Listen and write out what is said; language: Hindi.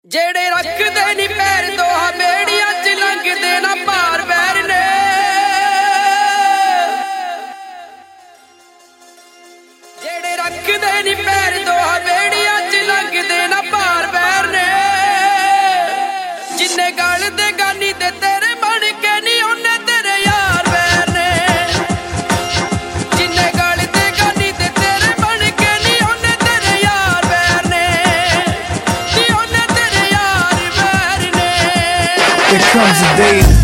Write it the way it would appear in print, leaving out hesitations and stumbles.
जेड़े रखदे नी पैर दोहा बेड़ियां च लंघदे ना पार पैर ने। जेड़े रखदे नी पैर दोहा बेड़ियां च लंघदे ना पार पैर ने। जिन्ने गल दे गानी ते तेरे बन के नी ओने तेरे यार पैर ने। जिन्ने गल दे गानी ते तेरे बन के नी ओने तेरे यार पैर ने। नी ओने तेरे यार पैर ने। There comes a day